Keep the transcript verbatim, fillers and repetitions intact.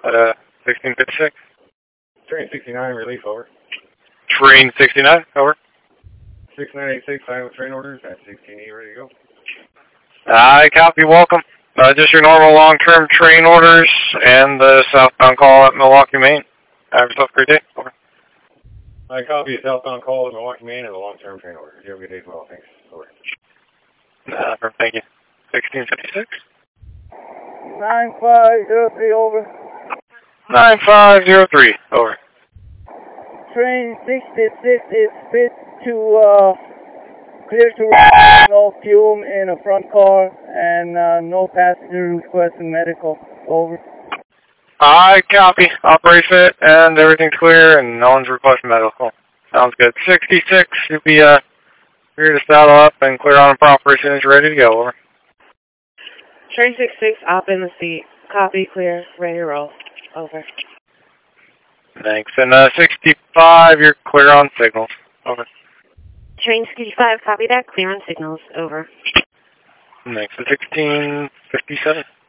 at uh, sixteen fifty-six. Train sixty-nine, relief, over. Train sixty-nine, over. six nine eight six, Iowa train orders at sixteen E, ready to go. I copy, welcome. Uh, just your normal long-term train orders and the southbound call at Milwaukee, Maine. Have yourself a great day, over. I copy a southbound call at Milwaukee, Maine and a long-term train order. You have a good day as well, thanks, over. Uh, thank you. sixteen fifty-six. nine five zero three, over. nine five zero three, over. Train sixty-six is fit to, uh, clear to no fume in a front car and uh, no passenger requesting medical, over. I copy. Operate fit and everything's clear and no one's requesting medical. Sounds good. sixty-six, you'll be uh, here to saddle up and clear on a proper as soon as you're ready to go, over. Train sixty-six, op in the seat. Copy, clear, ready to roll. Over. Thanks. And uh, sixty-five, you're clear on signals. Over. Train sixty-five, copy that, clear on signals. Over. Thanks. And sixteen fifty-seven.